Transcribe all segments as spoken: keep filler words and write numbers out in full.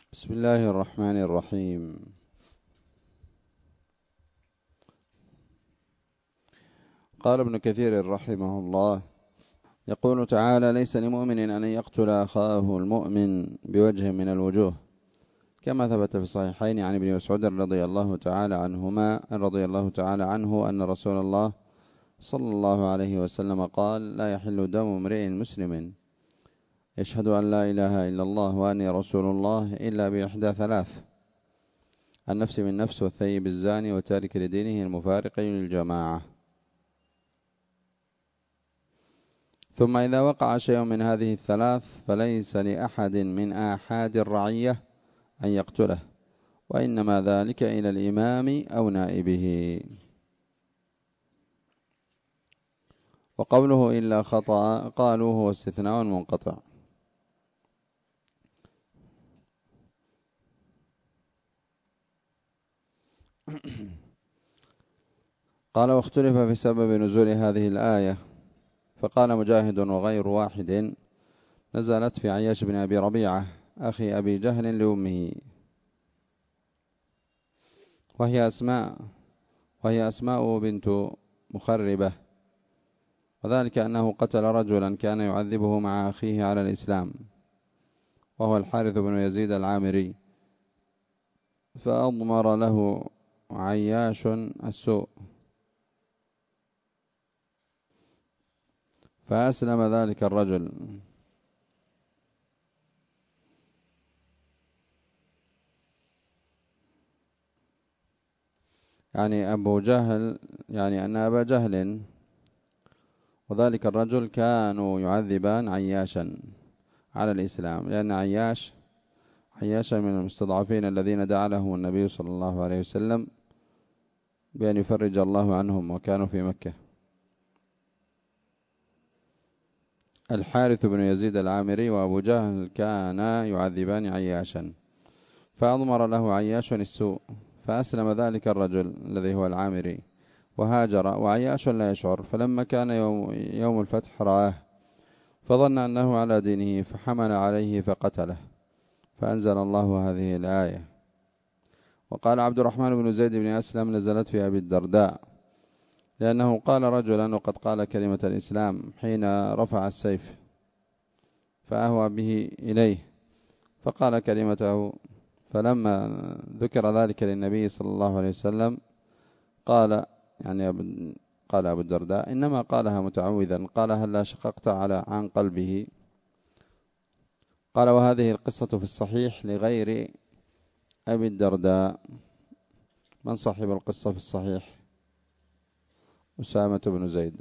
بسم الله الرحمن الرحيم. قال ابن كثير رحمه الله: يقول تعالى: ليس لمؤمن أن يقتل أخاه المؤمن بوجه من الوجوه، كما ثبت في الصحيحين عن ابن مسعود رضي الله تعالى عنهما رضي الله تعالى عنه أن رسول الله صلى الله عليه وسلم قال: لا يحل دم امرئ مسلم يشهد أن لا إله إلا الله وأني رسول الله إلا بإحدى ثلاث: النفس بالنفس، والثيب الزاني، وتارك لدينه المفارق للجماعة. ثم إذا وقع شيء من هذه الثلاث فليس لأحد من آحاد الرعية أن يقتله، وإنما ذلك إلى الإمام أو نائبه. وقوله إلا خطأ قالوا هو استثناء منقطع. قال: واختلف في سبب نزول هذه الآية، فقال مجاهد وغير واحد: نزلت في عياش بن أبي ربيعة أخي أبي جهل لأمه، وهي أسماء وهي أسماء بنت مخربة، وذلك أنه قتل رجلا كان يعذبه مع أخيه على الإسلام، وهو الحارث بن يزيد العامري، فأضمر له عياش السوء، فأسلم ذلك الرجل. يعني أبو جهل يعني أن أبا جهل وذلك الرجل كانوا يعذبان عياشا على الإسلام، لأن عياش عياشا من المستضعفين الذين دعا لهم النبي صلى الله عليه وسلم بأن يفرج الله عنهم، وكانوا في مكة. الحارث بن يزيد العامري وأبو جهل كانا يعذبان عياشا، فأضمر له عياش السوء، فأسلم ذلك الرجل الذي هو العامري وهاجر، وعياش لا يشعر. فلما كان يوم, يوم الفتح رآه فظن أنه على دينه، فحمل عليه فقتله، فأنزل الله هذه الآية. وقال عبد الرحمن بن زيد بن أسلم: نزلت في أبي الدرداء، لأنه قال رجلا وقد قال كلمة الإسلام حين رفع السيف، فأهوى به إليه فقال كلمته، فلما ذكر ذلك للنبي صلى الله عليه وسلم قال يعني أبو قال أبو الدرداء: إنما قالها متعوذا، قال: هل شققت على عن قلبه؟ قال: وهذه القصة في الصحيح لغير أبي الدرداء. من صاحب القصة في الصحيح؟ أسامة بن زيد.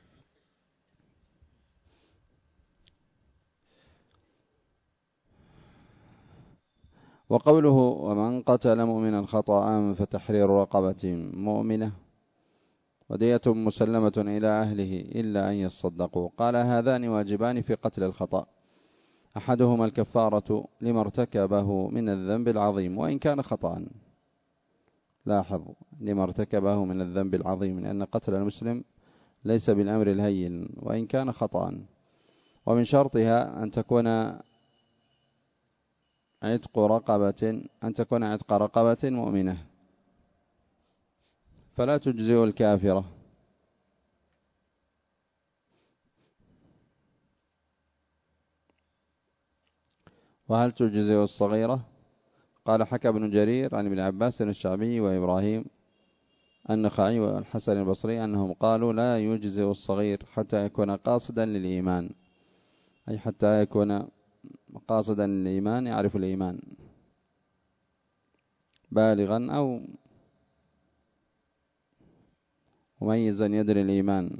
وقوله: ومن قتل مؤمنا خطأ فتحرير رقبة مؤمنة ودية مسلمة إلى أهله إلا أن يصدقوا. قال: هذان واجبان في قتل الخطأ: أحدهما الكفارة لما ارتكبه من الذنب العظيم وإن كان خطأ. لاحظ: لما ارتكبه من الذنب العظيم، لأن قتل المسلم ليس بالأمر الهين وإن كان خطأ. ومن شرطها أن تكون عتق رقبة أن تكون عتق رقبة مؤمنة، فلا تجزئ الكافرة. وهل تجزئ الصغيرة؟ قال: حكى ابن جرير عن ابن عباس الشعبي وإبراهيم النخعي والحسن البصري أنهم قالوا: لا يجزئ الصغير حتى يكون قاصدا للإيمان، أي حتى يكون قاصدا للإيمان، يعرف الإيمان، بالغا أو مميزا يدري الإيمان.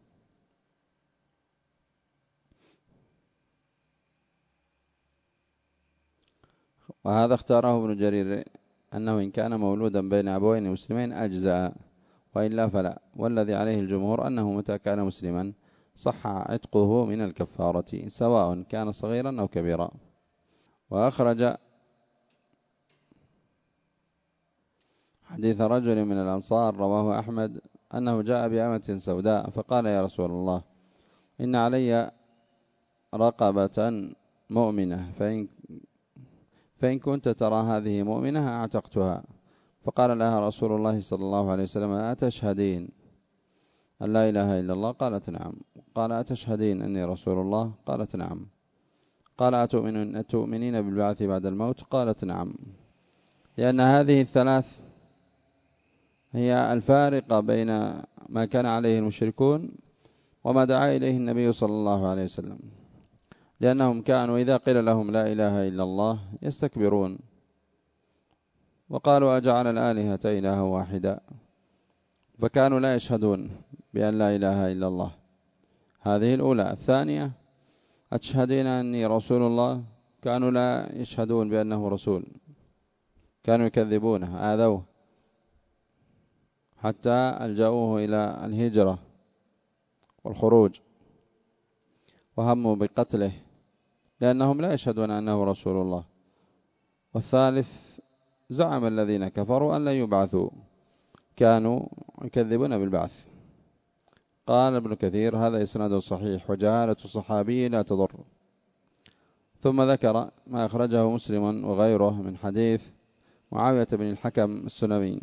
وهذا اختاره ابن جرير أنه إن كان مولودا بين أبوين مسلمين أجزاء، وإلا فلا. والذي عليه الجمهور أنه متى كان مسلما صح عتقه من الكفارة، سواء كان صغيرا أو كبيرا. وأخرج حديث رجل من الأنصار رواه أحمد أنه جاء بأمة سوداء فقال: يا رسول الله، إن علي رقبة مؤمنة، فإن, فإن كنت ترى هذه مؤمنة أعتقتها. فقال لها رسول الله صلى الله عليه وسلم أتشهدين أن لا إله إلا الله؟ قالت نعم. قال أتشهدين أني رسول الله؟ قالت نعم. قال أتؤمنين بالبعث بعد الموت؟ قالت نعم. لأن هذه الثلاث هي الفارقة بين ما كان عليه المشركون وما دعا إليه النبي صلى الله عليه وسلم، لأنهم كانوا إذا قيل لهم لا إله إلا الله يستكبرون وقالوا أجعل الآلهة إلها واحدا، فكانوا لا يشهدون بأن لا إله إلا الله. هذه الأولى. الثانية أتشهدين أني رسول الله؟ كانوا لا يشهدون بأنه رسول، كانوا يكذبونه، آذوه حتى ألجأوه إلى الهجرة والخروج وهموا بقتله لأنهم لا يشهدون أنه رسول الله. والثالث زعم الذين كفروا أن لا يبعثوا، كانوا يكذبون بالبعث. قال ابن كثير هذا إسناد صحيح وجهالة الصحابي لا تضر. ثم ذكر ما أخرجه مسلم وغيره من حديث معاوية بن الحكم السلمي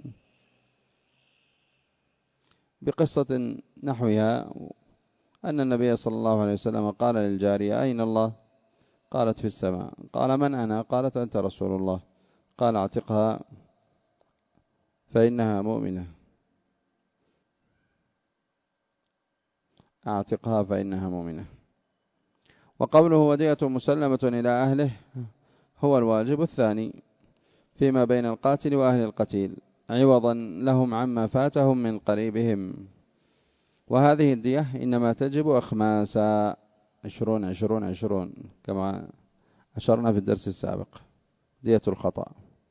بقصة نحوها أن النبي صلى الله عليه وسلم قال للجارية أين الله؟ قالت في السماء. قال من أنا؟ قالت أنت رسول الله. قال اعتقها فإنها مؤمنة، اعتقها فإنها مؤمنة. وقوله ودية مسلمة إلى أهله هو الواجب الثاني فيما بين القاتل وأهل القتيل عوضا لهم عما فاتهم من قريبهم. وهذه الدية إنما تجب أخماسا عشرون عشرون عشرون كما أشرنا في الدرس السابق، دية الخطأ،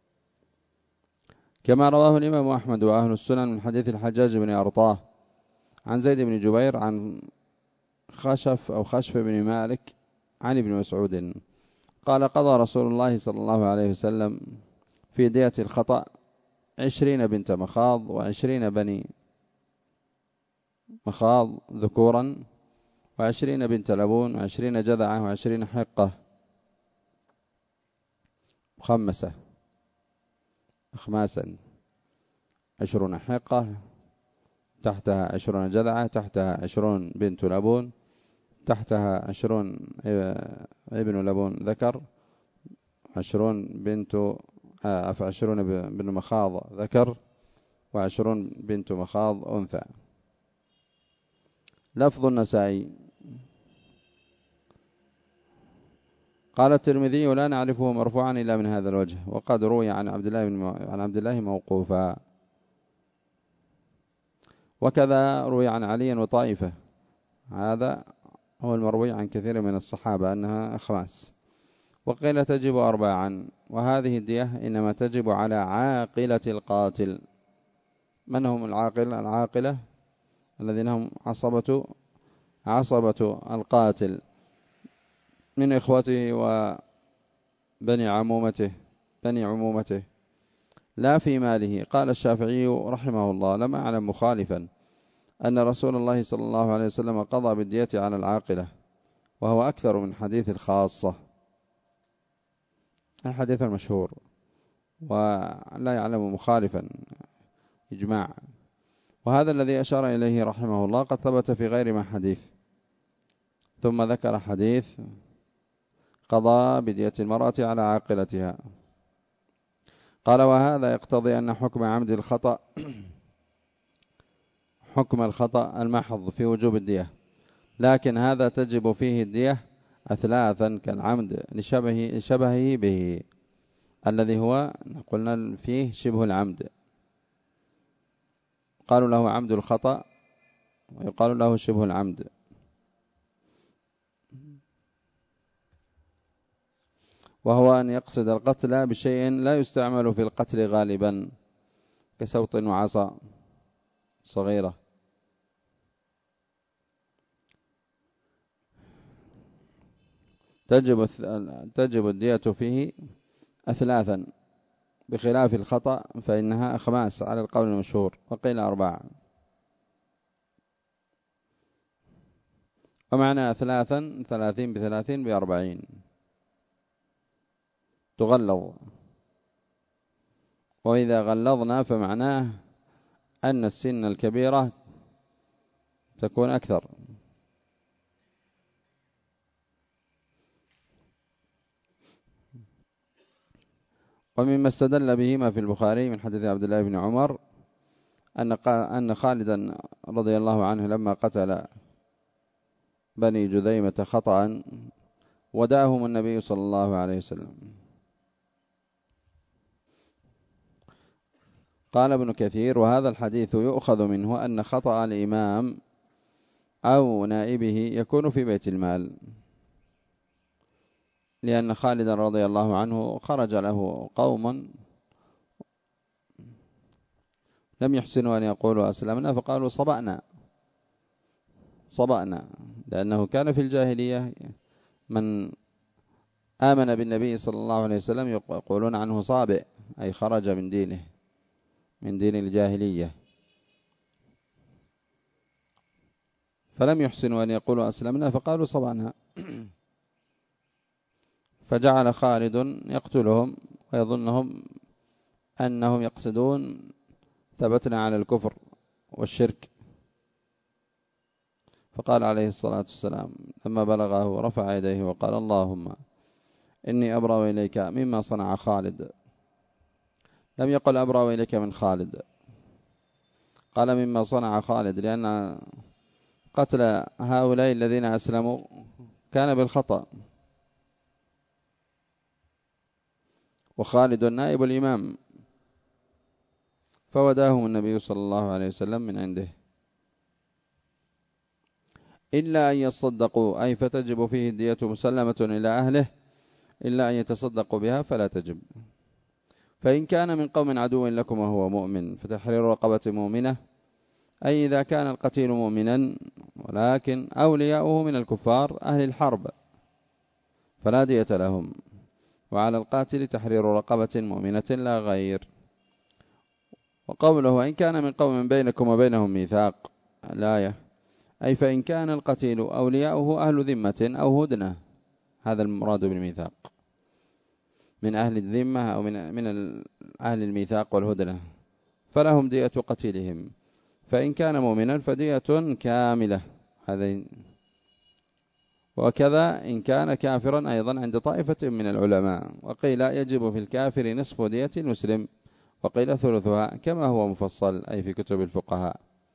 كما رواه الإمام أحمد وأهل السنن من حديث الحجاج بن أرطاه عن زيد بن جبير عن خشف أو خشف بن مالك عن ابن مسعود قال قضى رسول الله صلى الله عليه وسلم في دية الخطأ عشرين بنت مخاض وعشرين بني مخاض ذكورا وعشرين بنت لبون وعشرين جذعة وعشرين حقة خمسة أخماسا، عشرون حقة تحتها عشرون جذعة تحتها عشرون بنت لبون تحتها عشرون ابن لبون ذكر عشرون بنت عشرون بن مخاض ذكر وعشرون بنت مخاض أنثى. لفظ النسائي قال الترمذي ولا نعرفه مرفوعا إلا من هذا الوجه، وقد روي عن عبد الله عن عبد الله موقوفا، وكذا روي عن علي وطائفة. هذا هو المروي عن كثير من الصحابة أنها أخماس. وقيل تجب أرباعا. وهذه الدية إنما تجب على عاقلة القاتل. من هم العاقل؟ العاقلة الذين هم عصبة عصبة القاتل من إخوته وبني عمومته بني عمومته لا في ماله. قال الشافعي رحمه الله لم أعلم مخالفا أن رسول الله صلى الله عليه وسلم قضى بالدية على العاقلة، وهو أكثر من حديث الخاصة، الحديث المشهور، ولا يعلم مخالفا إجماع. وهذا الذي أشار إليه رحمه الله قد ثبت في غير ما حديث. ثم ذكر حديث قضى بدية المرأة على عاقلتها. قال وهذا يقتضي أن حكم عمد الخطأ حكم الخطأ المحض في وجوب الدية، لكن هذا تجب فيه الدية أثلاثا كالعمد لشبهه, لشبهه به الذي هو قلنا فيه شبه العمد. قالوا له عمد الخطأ ويقال له شبه العمد. وهو أن يقصد القتل بشيء لا يستعمل في القتل غالبا كسوط وعصا صغيرة. تجب تجب الدية فيه أثلاثا بخلاف الخطأ فإنها أخماس على القول المشهور، وقيل أربعة. ومعنى أثلاثا ثلاثين بثلاثين بأربعين. تغلظ، وإذا غلظنا فمعناه أن السن الكبيرة تكون أكثر. ومما استدل به ما في البخاري من حديث عبد الله بن عمر أن أن خالدا رضي الله عنه لما قتل بني جذيمة خطأ وداهم النبي صلى الله عليه وسلم. قال ابن كثير: وهذا الحديث يؤخذ منه أن خطأ الإمام أو نائبه يكون في بيت المال، لأن خالدا رضي الله عنه خرج له قوم لم يحسنوا أن يقولوا أسلمنا فقالوا صبأنا صبأنا، لأنه كان في الجاهلية من آمن بالنبي صلى الله عليه وسلم يقولون عنه صابئ، أي خرج من دينه من دين الجاهلية، فلم يحسنوا أن يقولوا أسلمنا فقالوا صبأنا. فجعل خالد يقتلهم ويظنهم أنهم يقصدون ثبتنا على الكفر والشرك، فقال عليه الصلاة والسلام لما بلغه رفع يديه وقال: اللهم إني أبرأ إليك مما صنع خالد. لم يقل أبرأ إليك من خالد، قال مما صنع خالد، لأن قتل هؤلاء الذين أسلموا كان بالخطأ، وخالد نائب الإمام، فوداهم النبي صلى الله عليه وسلم من عنده، إلا أن يصدقوا، أي فتجب فيه الدية مسلمة إلى أهله، إلا أن يتصدقوا بها فلا تجب. فإن كان من قوم عدو لكم وهو مؤمن فتحرير رقبة مؤمنة، أي إذا كان القتيل مؤمنا ولكن أولياؤه من الكفار أهل الحرب فلا دية لهم، وعلى القاتل تحرير رقبة مؤمنة لا غير. وقوله إن كان من قوم بينكم وبينهم ميثاق الآية، أي فإن كان القتيل أولياؤه أهل ذمة أو هدنة، هذا المراد بالميثاق، من أهل الذمة أو من من أهل الميثاق والهدنة، فلهم دية قتيلهم. فإن كان مؤمنا فدية كاملة، هذين. وكذا إن كان كافرا أيضا عند طائفة من العلماء، وقيل يجب في الكافر نصف دية المسلم، وقيل ثلثها، كما هو مفصل أي في كتب الفقهاء.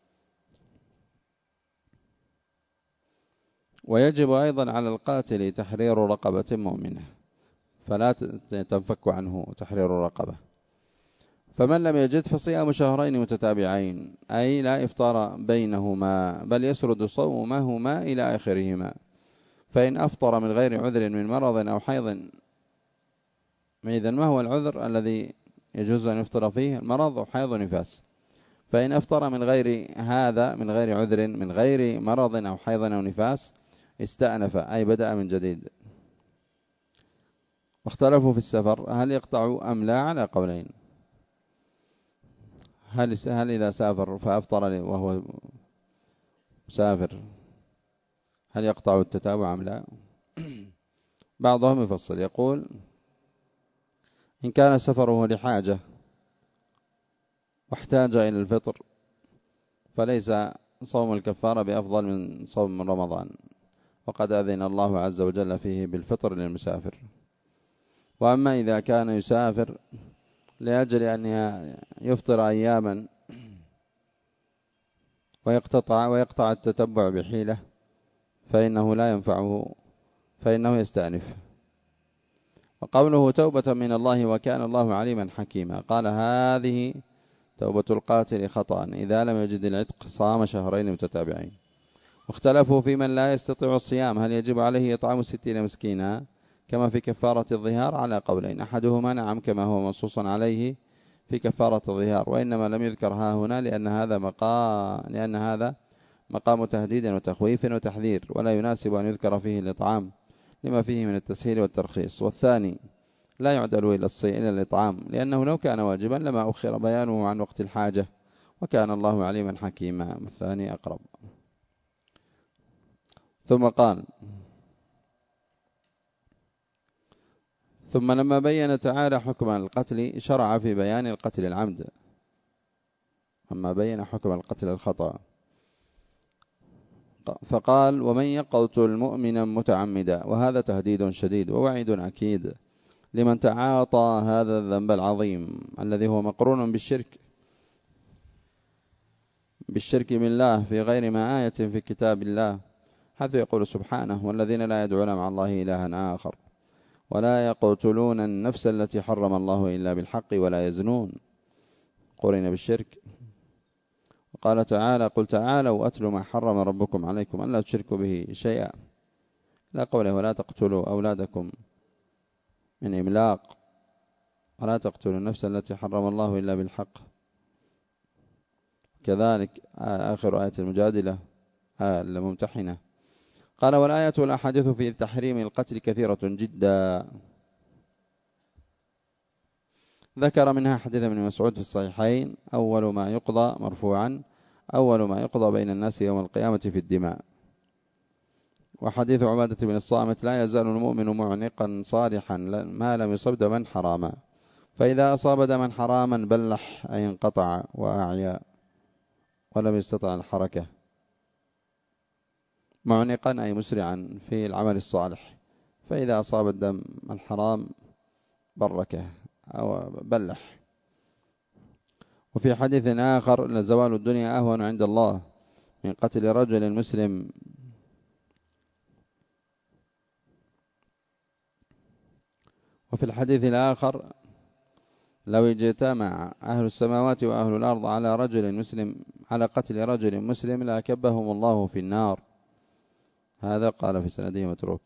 ويجب أيضا على القاتل تحرير رقبة مؤمنة، فلا تنفك عنه تحرير رقبة. فمن لم يجد فصيام شهرين متتابعين، أي لا إفطار بينهما، بل يسرد صومهما إلى آخرهما. فإن أفطر من غير عذر من مرض أو حيض، إذن ما هو العذر الذي يجوز أن يفطر فيه؟ المرض أو حيض نفاس. فإن أفطر من غير هذا، من غير عذر، من غير مرض أو حيض أو نفاس، استأنف، أي بدأ من جديد. واختلفوا في السفر هل يقطع أم لا على قولين. هل هل إذا سافر فأفطر وهو مسافر هل يقطع التتابع أم لا؟ بعضهم يفصل يقول إن كان سفره لحاجة واحتاج إلى الفطر فليس صوم الكفارة بأفضل من صوم رمضان، وقد أذن الله عز وجل فيه بالفطر للمسافر. وأما إذا كان يسافر لأجل أن يفطر أياما ويقطع ويقطع التتبع بحيلة فإنه لا ينفعه، فإنه يستأنف. وقوله توبة من الله وكان الله عليما حكيما، قال هذه توبة القاتل خطأ إذا لم يجد العتق صام شهرين متتابعين. واختلفوا في من لا يستطيع الصيام هل يجب عليه إطعام ستين مسكينا كما في كفارة الظهار على قولين، أحدهما نعم كما هو منصوص عليه في كفارة الظهار، وإنما لم يذكر ها هنا لأن هذا مقام لأن هذا مقام تهديد وتخويف وتحذير، ولا يناسب أن يذكر فيه الإطعام لما فيه من التسهيل والترخيص. والثاني لا يعدل إلى الصي إلى الإطعام، لأنه لو كان واجبا لما أخر بيانه عن وقت الحاجة، وكان الله عليما حكيما. الثاني أقرب. ثم قال ثم لما بين تعالى حكم القتل شرع في بيان القتل العمد، أما بين حكم القتل الخطأ فقال ومن يقتل مؤمنا متعمدا، وهذا تهديد شديد ووعيد أكيد لمن تعاطى هذا الذنب العظيم الذي هو مقرون بالشرك بالشرك بالله في غير ما آية في كتاب الله، حيث يقول سبحانه والذين لا يدعون مع الله إلها آخر ولا يقتلون النفس التي حرم الله إلا بالحق ولا يزنون، قرن بالشرك. وقال تعالى قل تعالوا أتلوا ما حرم ربكم عليكم ألا تشركوا به شيئا، لا قوله ولا تقتلوا أولادكم من إملاق ولا تقتلوا النفس التي حرم الله إلا بالحق. كذلك آخر آية المجادلة آية الممتحنة. قال والآية والأحاديث في تحريم القتل كثيرة جدا، ذكر منها حديث ابن مسعود في الصحيحين أول ما يقضى مرفوعا أول ما يقضى بين الناس يوم القيامة في الدماء، وحديث عبادة بن الصامت لا يزال المؤمن معنقا صالحا ما لم يصب دما حراما، فإذا أصاب دما حراما بلح أي انقطع وأعيا ولم يستطع الحركة، معنقا أي مسرعا في العمل الصالح، فإذا أصاب الدم الحرام بركه أو بلح. وفي حديث آخر لزوال الدنيا أهون عند الله من قتل رجل مسلم. وفي الحديث الآخر لو اجتمع أهل السماوات وأهل الأرض على رجل مسلم على قتل رجل مسلم لأكبهم الله في النار، هذا قال في سنده متروك.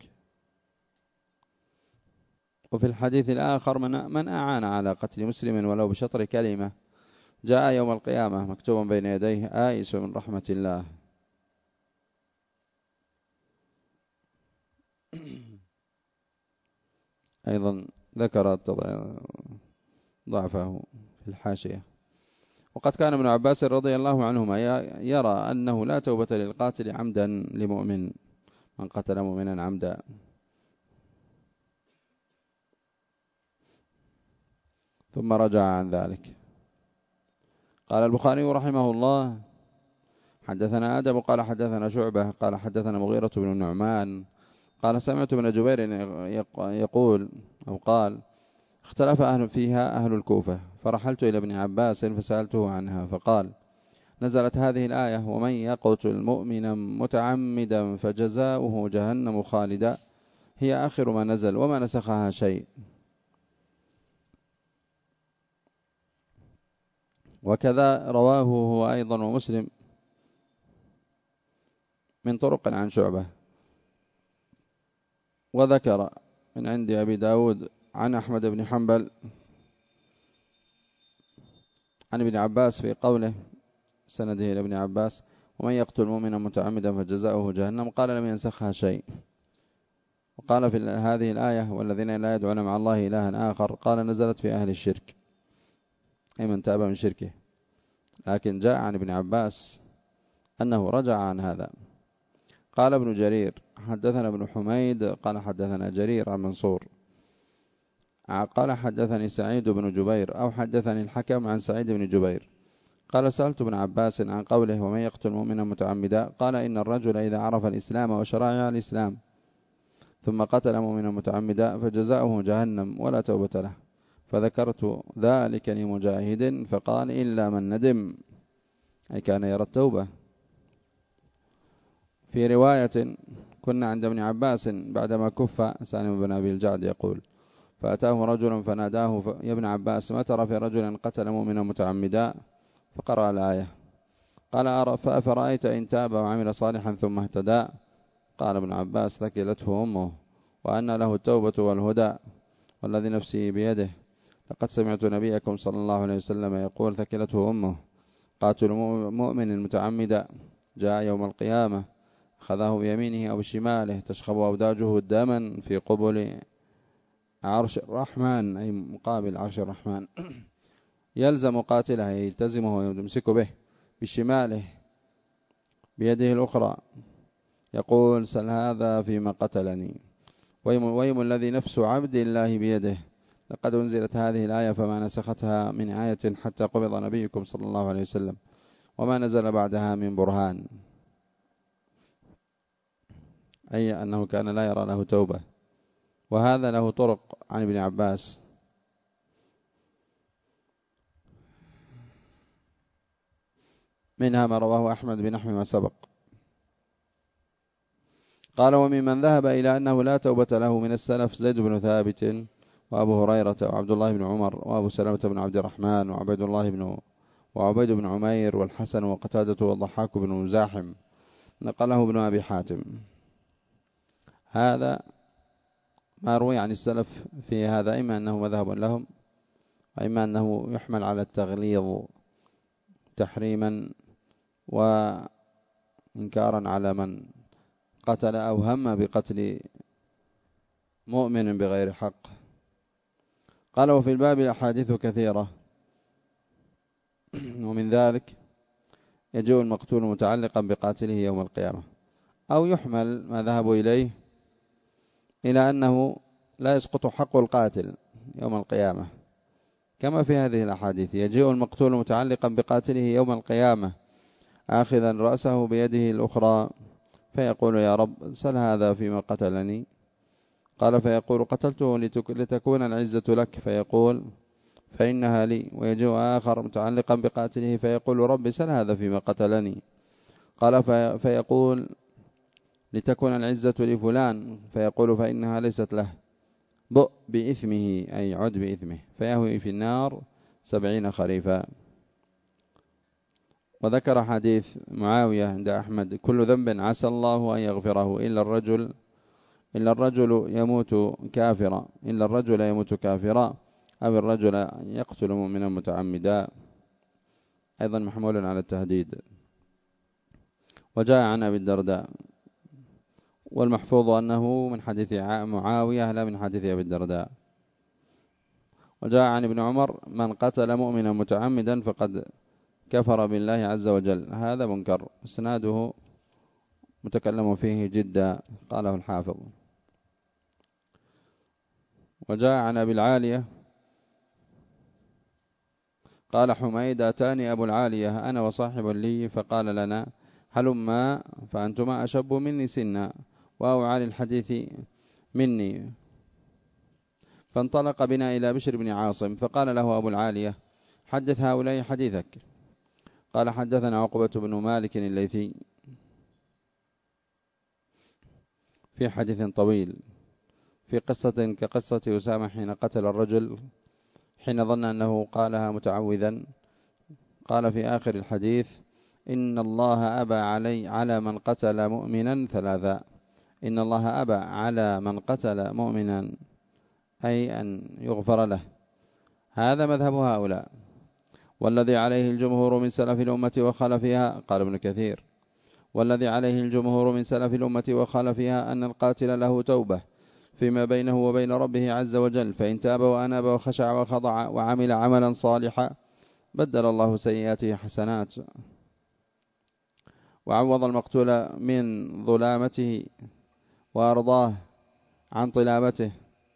وفي الحديث الآخر من, من أعان على قتل مسلم ولو بشطر كلمة جاء يوم القيامة مكتوبا بين يديه آيس من رحمة الله. أيضا ذكر ضعفه في الحاشية. وقد كان ابن عباس رضي الله عنهما يرى أنه لا توبة للقاتل عمدا لمؤمن، من قتل مؤمنا عمدا. ثم رجع عن ذلك. قال البخاري رحمه الله حدثنا آدم قال حدثنا شعبة قال حدثنا مغيرة بن النعمان قال سمعت ابن جبير يقول أو قال اختلف أهل فيها أهل الكوفة، فرحلت إلى ابن عباس فسألته عنها فقال نزلت هذه الآية ومن يقتل مؤمنا متعمدا فجزاؤه جهنم خالدا، هي آخر ما نزل وما نسخها شيء. وكذا رواه هو أيضا ومسلم من طرق عن شعبة. وذكر من عند أبي داود عن أحمد بن حنبل عن ابن عباس في قوله سنده إلى ابن عباس ومن يقتل مؤمنا متعمدا فجزاؤه جهنم قال لم ينسخها شيء. وقال في هذه الآية والذين لا يدعون مع الله إلها آخر قال نزلت في أهل الشرك أي من تاب من شركه، لكن جاء عن ابن عباس أنه رجع عن هذا. قال ابن جرير حدثنا ابن حميد قال حدثنا جرير عن منصور قال حدثني سعيد بن جبير أو حدثني الحكم عن سعيد بن جبير قال سألت ابن عباس عن قوله ومن يقتل مؤمنا متعمدا قال إن الرجل إذا عرف الإسلام وشرائع الإسلام ثم قتل مؤمنا متعمدا فجزاؤه جهنم ولا توبة له، فذكرت ذلك لمجاهد فقال إلا من ندم، أي كان يرى التوبة. في رواية كنا عند ابن عباس بعدما كف سالم بن أبي الجعد يقول فأتاه رجل فناداه يا ابن عباس ما ترى في رجل قتل مؤمنا متعمدا؟ فقرأ الآية قال فرأيت إن تاب وعمل صالحا ثم اهتدى؟ قال ابن عباس ثكلته أمه وأن له التوبة والهدى والذي نفسي بيده لقد سمعت نبيكم صلى الله عليه وسلم يقول ثكلته أمه قاتل مؤمن المتعمد جاء يوم القيامة أخذه بيمينه أو بشماله تشخب أوداجه دما في قبل عرش الرحمن أي مقابل عرش الرحمن يلزم قاتله يلتزمه ويمسك به بشماله بيده الأخرى يقول سل هذا فيما قتلني، ويم, ويم الذي نفس عبد الله بيده لقد أنزلت هذه الآية فما نسختها من آية حتى قبض نبيكم صلى الله عليه وسلم وما نزل بعدها من برهان، أي أنه كان لا يرى له توبة. وهذا له طرق عن ابن عباس، منها ما رواه أحمد بنحو ما سبق. قال وممن ذهب إلى أنه لا توبة له من السلف زيد بن ثابت وأبو هريرة وعبد الله بن عمر وأبو سلمة بن عبد الرحمن وعبيد الله بن وعبيد بن عمير والحسن وقتادة والضحاك بن مزاحم، نقله ابن أبي حاتم. هذا ما روي عن السلف في هذا، إما أنه مذهب لهم وإما أنه يحمل على التغليظ تحريما وإنكارا على من قتل أو هم بقتل مؤمن بغير حق. قال وفي الباب الأحاديث كثيرة، ومن ذلك يجيء المقتول متعلقا بقاتله يوم القيامة، أو يحمل ما ذهبوا إليه إلى أنه لا يسقط حق القاتل يوم القيامة، كما في هذه الأحاديث يجيء المقتول متعلقا بقاتله يوم القيامة آخذا رأسه بيده الأخرى فيقول يا رب سل هذا فيما قتلني، قال فيقول قتلته لتكون العزة لك، فيقول فإنها لي. ويجيء آخر متعلقا بقاتله فيقول رب سل هذا فيما قتلني، قال فيقول لتكون العزة لفلان، فيقول فإنها ليست له، بؤ بإثمه أي عد بإثمه، فيهوي في النار سبعين خريفا. وذكر حديث معاوية عند أحمد كل ذنب عسى الله أن يغفره إلا الرجل إلا الرجل يموت كافرا إلا الرجل يموت كافرا أو الرجل يقتل مؤمنا متعمدا، أيضا محمول على التهديد. وجاء عن أبي الدرداء، والمحفوظ أنه من حديث معاوية لا من حديث أبي الدرداء. وجاء عن ابن عمر من قتل مؤمنا متعمدا فقد كفر بالله عز وجل، هذا منكر اسناده متكلم فيه جدا، قاله الحافظ. وجاء عن أبي العالية قال حميد أتاني أبو العالية أنا وصاحب لي فقال لنا هلما فأنتما أشب مني سنا وأوعى للحديث مني، فانطلق بنا إلى بشر بن عاصم فقال له أبو العالية حدث هؤلاء حديثك. قال حدثنا عقبة بن مالك الليثي في حديث طويل في قصة كقصة أسامة حين قتل الرجل حين ظن أنه قالها متعوذا. قال في آخر الحديث إن الله أبى علي على من قتل مؤمنا ثلاثا، إن الله أبى على من قتل مؤمنا أي أن يغفر له. هذا مذهب هؤلاء، والذي عليه الجمهور من سلف الأمة وخلفها، قال ابن كثير، والذي عليه الجمهور من سلف الأمة وخلفها أن القاتل له توبة فيما بينه وبين ربه عز وجل، فإن تاب وأناب وخشع وخضع وعمل عملا صالحا بدل الله سيئاته حسنات، وعوض المقتول من ظلامته وأرضاه عن طلابته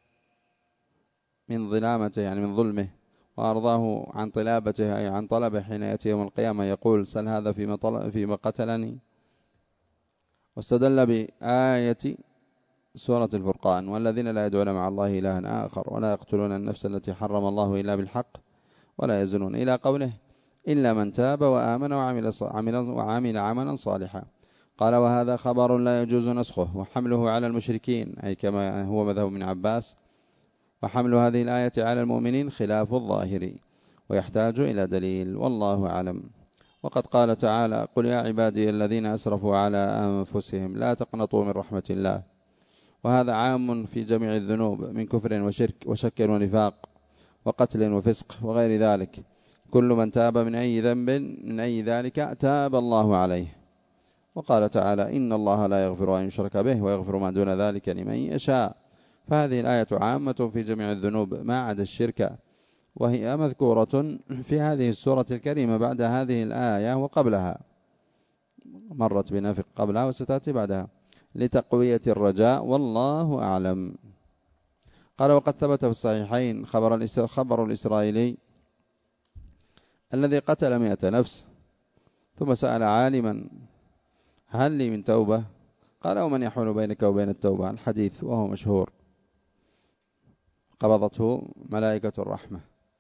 من ظلامته يعني من ظلمه، وأرضاه عن طلابته أي عن طلبه حين يأتي يوم القيامة يقول سل هذا فيما, فيما قتلني. واستدل بآية سورة الفرقان والذين لا يدعون مع الله إلها آخر ولا يقتلون النفس التي حرم الله إلا بالحق ولا يزنون إلى قوله إلا من تاب وآمن وعمل, وعمل عملا صالحا. قال وهذا خبر لا يجوز نسخه وحمله على المشركين أي كما هو مذهب من عباس، وحمل هذه الآية على المؤمنين خلاف الظاهر ويحتاج إلى دليل والله أعلم. وقد قال تعالى قل يا عبادي الذين أسرفوا على أنفسهم لا تقنطوا من رحمة الله، وهذا عام في جميع الذنوب من كفر وشرك وشك ونفاق وقتل وفسق وغير ذلك، كل من تاب من أي ذنب من أي ذلك تاب الله عليه. وقال تعالى إن الله لا يغفر أن يشرك به ويغفر ما دون ذلك لمن يشاء، فهذه الآية عامة في جميع الذنوب ما عدا الشرك، وهي مذكورة في هذه السورة الكريمة بعد هذه الآية وقبلها، مرت بنا قبلها وستأتي بعدها لتقوية الرجاء والله أعلم. قال وقد ثبت في الصحيحين خبر, خبر الإسرائيلي الذي قتل مئة نفس ثم سأل عالما هل لي من توبة؟ قال ومن يحول بينك وبين التوبة؟ الحديث وهو مشهور. قبضته ملائكة الرحمة.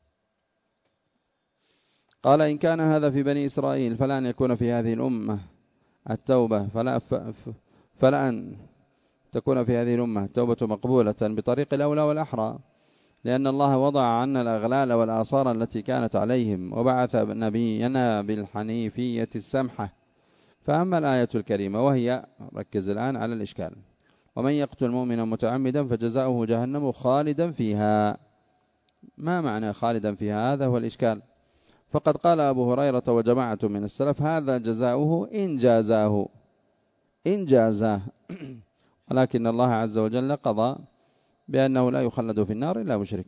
قال إن كان هذا في بني إسرائيل فلا أن يكون في هذه الأمة التوبة فلا, فلا أن تكون في هذه الأمة التوبة مقبولة بطريق الأولى والأحرى، لأن الله وضع عنا الأغلال والآثار التي كانت عليهم وبعث نبينا بالحنيفية السمحة. فأما الآية الكريمة وهي، ركز الآن على الإشكال، ومن يقتل مؤمنا متعمدا فجزاؤه جهنم خالدا فيها. ما معنى خالدا فيها؟ هذا هو الإشكال. فقد قال أبو هريرة وجماعة من السلف هذا جزاؤه إن جازاه إن جازاه ولكن الله عز وجل قضى بأنه لا يخلد في النار إلا مشرك.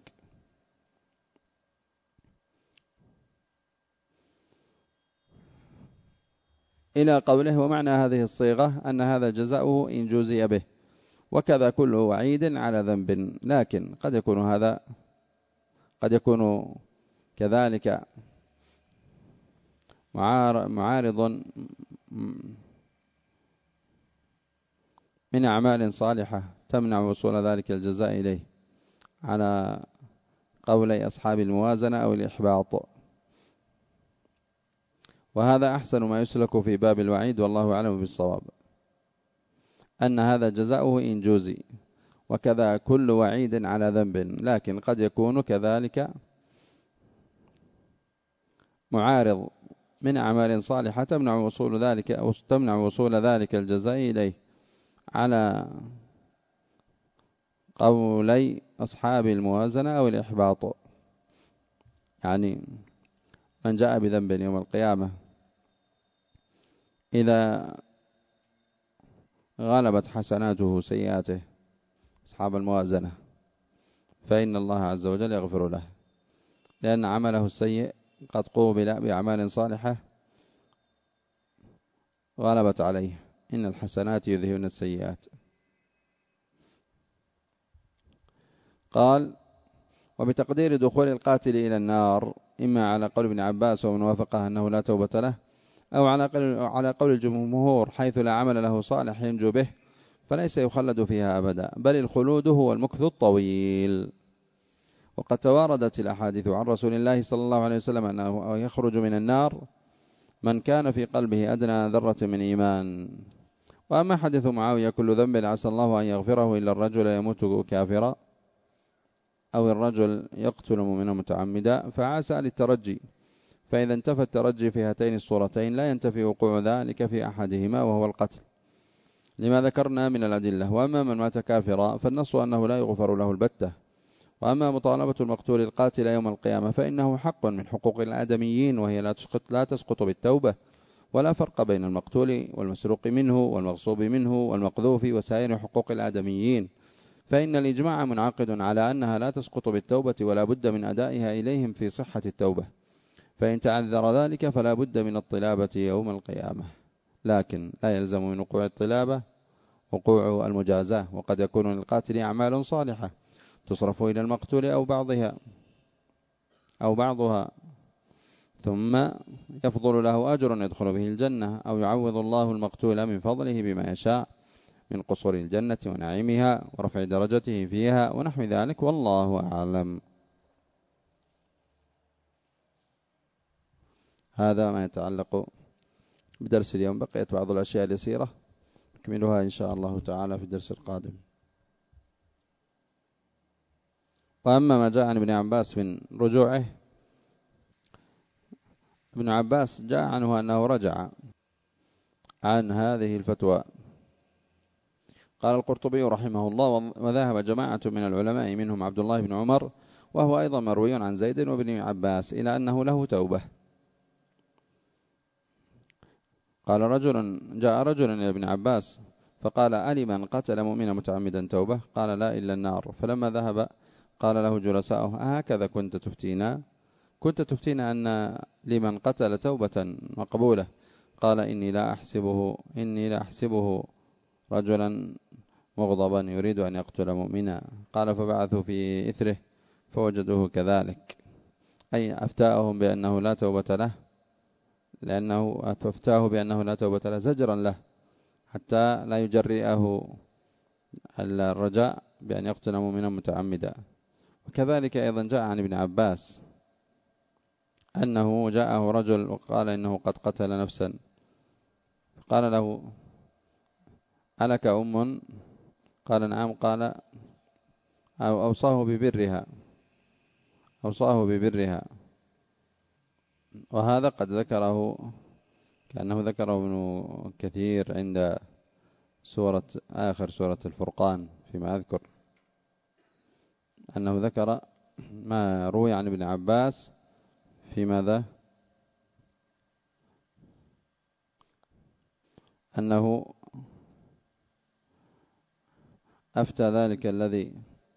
إلى قوله ومعنى هذه الصيغة أن هذا جزاؤه إن جوزي به، وكذا كل وعيد على ذنب. لكن قد يكون هذا قد يكون كذلك معارض من أعمال صالحة تمنع وصول ذلك الجزاء إليه، على قولي أصحاب الموازنة أو الإحباط. وهذا أحسن ما يسلك في باب الوعيد والله أعلم بالصواب، أن هذا جزاؤه إن جوزي، وكذا كل وعيد على ذنب. لكن قد يكون كذلك معارض من أعمال صالحة تمنع وصول ذلك أو تمنع وصول ذلك الجزاء إليه، على قولي أصحاب الموازنة أو الإحباط. يعني من جاء بذنب يوم القيامة إذا غلبت حسناته سيئاته أصحاب الموازنة فإن الله عز وجل يغفر له، لأن عمله السيء قد قوبل بأعمال صالحة غلبت عليه. إن الحسنات يذهبن السيئات. قال وبتقدير دخول القاتل إلى النار إما على قول ابن عباس ومن وافقه أنه لا توبة له، أو على قول الجمهور حيث لا عمل له صالح ينجو به فليس يخلد فيها أبدا، بل الخلود هو المكث الطويل. وقد تواردت الأحاديث عن رسول الله صلى الله عليه وسلم أنه يخرج من النار من كان في قلبه أدنى ذرة من إيمان. وأما حديث معاوية كل ذنب عسى الله أن يغفره إلا الرجل يموت كافرا أو الرجل يقتل مؤمنا متعمدا فعسى للترجي، فإذا انتفى الترجي في هاتين الصورتين لا ينتفي وقوع ذلك في أحدهما وهو القتل لما ذكرنا من الأدلة. وأما من مات كافرا فالنص أنه لا يغفر له البتة. وأما مطالبة المقتول القاتل يوم القيامة فإنه حق من حقوق الآدميين، وهي لا تسقط, لا تسقط بالتوبة، ولا فرق بين المقتول والمسروق منه والمغصوب منه والمقذوف وسائر حقوق الآدميين، فإن الإجماع منعقد على أنها لا تسقط بالتوبة ولا بد من أدائها إليهم في صحة التوبة، فإن تعذر ذلك فلا بد من الطلابة يوم القيامة. لكن لا يلزم من وقوع الطلابة وقوع المجازاة، وقد يكون للقاتل أعمال صالحة تصرف إلى المقتول أو بعضها أو بعضها ثم يفضل له أجر يدخل به الجنة، أو يعوض الله المقتول من فضله بما يشاء من قصور الجنة ونعيمها ورفع درجته فيها ونحو ذلك، والله أعلم. هذا ما يتعلق بدرس اليوم. بقيت بعض الأشياء اليسيرة نكملها إن شاء الله تعالى في الدرس القادم. وأما ما جاء عن ابن عباس من رجوعه، ابن عباس جاء عنه أنه رجع عن هذه الفتوى. قال القرطبي رحمه الله وذهب جماعة من العلماء منهم عبد الله بن عمر وهو أيضا مروي عن زيد وابن عباس إلى أنه له توبة. قال رجل جاء رجل إلى ابن عباس فقال ألي من قتل مؤمنا متعمدا توبة؟ قال لا إلا النار. فلما ذهب قال له جلساؤه أهكذا كنت تفتينا؟ كنت تفتينا أن لمن قتل توبة مقبولة؟ قال إني لا أحسبه إني لا أحسبه رجلا مغضبا يريد أن يقتل مؤمنا. قال فبعثوا في إثره فوجدوه كذلك، أي أفتاهم بأنه لا توبة له، لأنه أفتاه بأنه لا توبة له زجرا له حتى لا يجرئه الرجاء بأن يقتل مؤمنا متعمدا. وكذلك أيضا جاء عن ابن عباس أنه جاءه رجل وقال إنه قد قتل نفسا، قال له ألك أم؟ قال نعم. قال أو أوصاه ببرها أوصاه ببرها وهذا قد ذكره كأنه ذكره ابن كثير عند سورة آخر سورة الفرقان، فيما أذكر أنه ذكر ما روي عن ابن عباس في ماذا؟ أنه أفتى ذلك الذي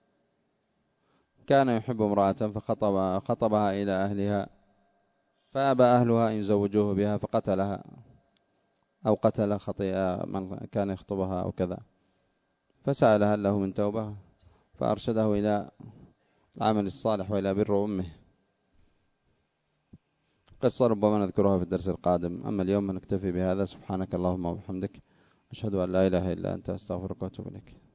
كان يحب امرأة فخطب خطبها إلى أهلها فأبى أهلها أن يزوجوه بها فقتلها أو قتل خطيئة من كان يخطبها أو كذا، فسأل هل له من توبة فأرشده إلى العمل الصالح وإلى بر أمه. قصة ربما نذكرها في الدرس القادم، أما اليوم نكتفي بهذا. سبحانك اللهم وبحمدك، أشهد أن لا إله إلا أنت، أستغفرك وأتوب إليك.